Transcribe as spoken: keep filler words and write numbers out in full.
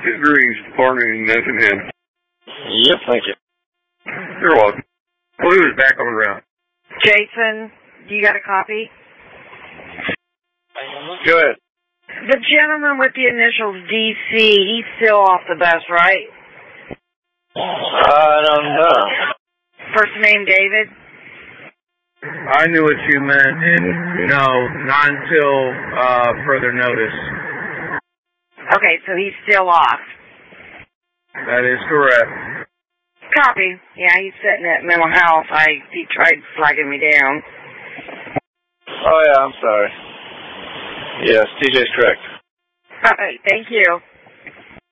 Greetings, Barney and Effingham. Yep, thank you. You're welcome. Blue is back on the route. Jason, you got a copy? Go ahead. The gentleman with the initials D C, he's still off the bus, right? I don't know. First name David? I knew what you meant, and no, not until uh, further notice. Okay, so he's still off. That is correct. Copy. Yeah, he's sitting at mental health. I he tried flagging me down. Oh, yeah, I'm sorry. Yes, T J's correct. All right, thank you.